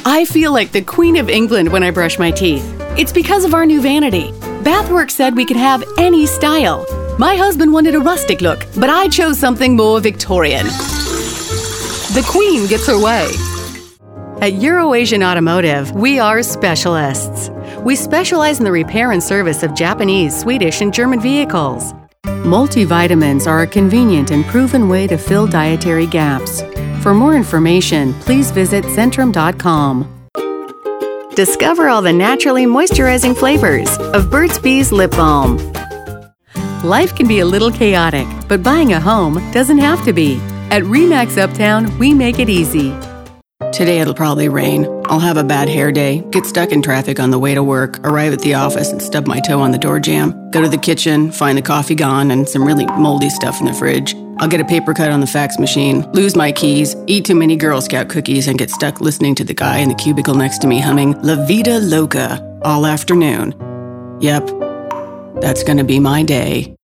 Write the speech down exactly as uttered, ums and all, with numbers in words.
I feel like the Queen of England when I brush my teeth. It's because of our new vanity. Bathworks said we could have any style. My husband wanted a rustic look, but I chose something more Victorian. The Queen gets her way. At Euroasian Automotive, we are specialists. We specialize in the repair and service of Japanese, Swedish, and German vehicles. Multivitamins are a convenient and proven way to fill dietary gaps. For more information, please visit Centrum dot com. Discover all the naturally moisturizing flavors of Burt's Bees Lip Balm. Life can be a little chaotic, but buying a home doesn't have to be. At RE/MAX Uptown, we make it easy. Today it'll probably rain. I'll have a bad hair day, get stuck in traffic on the way to work, arrive at the office and stub my toe on the door jamb, go to the kitchen, find the coffee gone and some really moldy stuff in the fridge. I'll get a paper cut on the fax machine, lose my keys, eat too many Girl Scout cookies, and get stuck listening to the guy in the cubicle next to me humming La Vida Loca all afternoon. Yep, that's gonna be my day.